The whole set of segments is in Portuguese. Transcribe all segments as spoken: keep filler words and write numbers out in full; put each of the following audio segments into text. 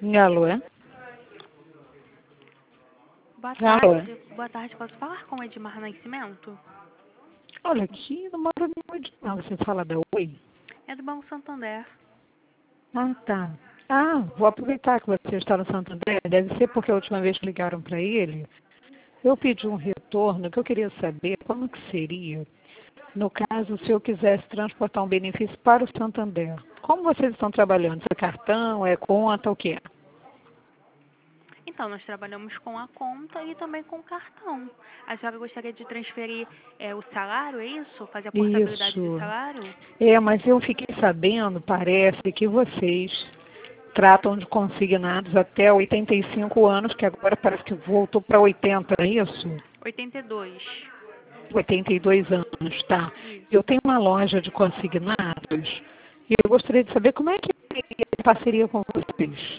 Alô, é? Boa Alô? tarde. Boa tarde. Posso falar com o Edmar Nascimento? Olha, aqui não mora nenhum de não. Você fala da Oi? É do Banco Santander. Ah, tá. Ah, vou aproveitar que você está no Santander. Deve ser porque a última vez que ligaram para ele, eu pedi um retorno que eu queria saber como que seria, no caso, se eu quisesse transportar um benefício para o Santander. Como vocês estão trabalhando? Se é cartão, é conta, o que é? Então, nós trabalhamos com a conta e também com o cartão. A senhora gostaria de transferir é, o salário, é isso? Fazer a portabilidade de Isso. salário? É, mas eu fiquei sabendo, parece que vocês tratam de consignados até oitenta e cinco anos, que agora parece que voltou para oitenta, é isso? oitenta e dois. oitenta e dois anos, tá. Isso. Eu tenho uma loja de consignados e eu gostaria de saber como é que seria a parceria com vocês.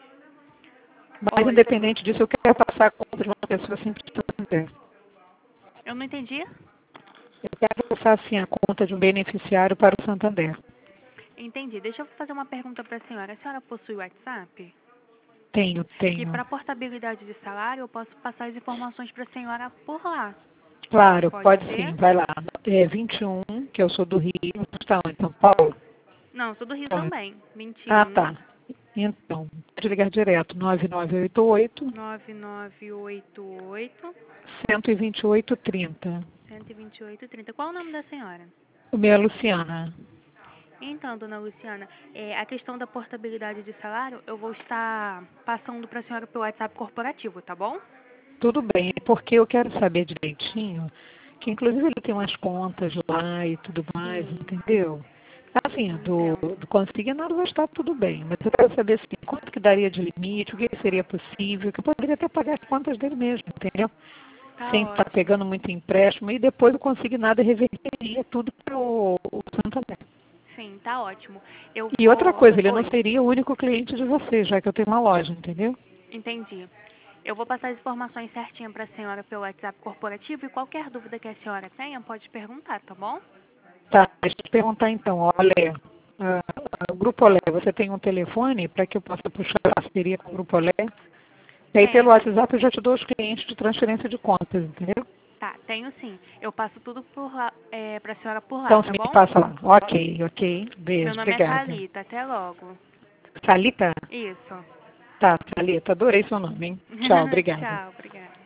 Mas Olha, independente disso, eu quero passar a conta de uma pessoa simples também. eu não entendi. Eu quero passar assim a conta de um beneficiário para o Santander. Entendi. Deixa eu fazer uma pergunta para a senhora. A senhora possui WhatsApp? Tenho, Que tenho. para portabilidade de salário eu posso passar as informações para a senhora por lá. Claro, Pode pode ser? sim, vai lá. É vinte e um, que eu sou do Rio, você está onde? Em São Paulo? Não, sou do Rio Então, também. vinte e ah, um, tá. Então, pode ligar direto, nove nove oito oito, nove nove oito oito, um dois oito, trinta. um dois oito, trinta. Qual o nome da senhora? O meu é Luciana. Então, dona Luciana, é, a questão da portabilidade de salário eu vou estar passando para a senhora pelo WhatsApp corporativo, tá bom? Tudo bem, é porque eu quero saber direitinho, que inclusive ele tem umas contas lá e tudo mais, Sim, entendeu? Assim, eu do, entendo. do consignado vai estar tudo bem, mas eu quero saber assim, quanto que daria de limite, o que seria possível, que eu poderia até pagar as contas dele mesmo, entendeu? Tá Sem estar ótimo. pegando muito empréstimo, e depois o consignado reverteria tudo para o, o Santander. Sim, tá ótimo. Eu E outra vou. coisa, ele não Oi, seria o único cliente de vocês, já que eu tenho uma loja, entendeu? entendi. Eu vou passar as informações certinho para a senhora pelo WhatsApp corporativo e qualquer dúvida que a senhora tenha pode perguntar, tá bom? Tá, deixa eu te perguntar então, olha, ah, ah, o Grupo Olé, você tem um telefone para que eu possa puxar a parceria com o Grupo Olé? E aí pelo Tenho. WhatsApp eu já te dou os clientes de transferência de contas, entendeu? Tá, tenho sim. Eu passo tudo por lá, é, pra senhora por lá, Então você tá me bom? passa lá. Ok, ok. Meu Beijo, nome é obrigada. Thalita, até logo. Thalita? Isso. Tá, Thalita, adorei seu nome, hein? Tchau, obrigada. Tchau, obrigada.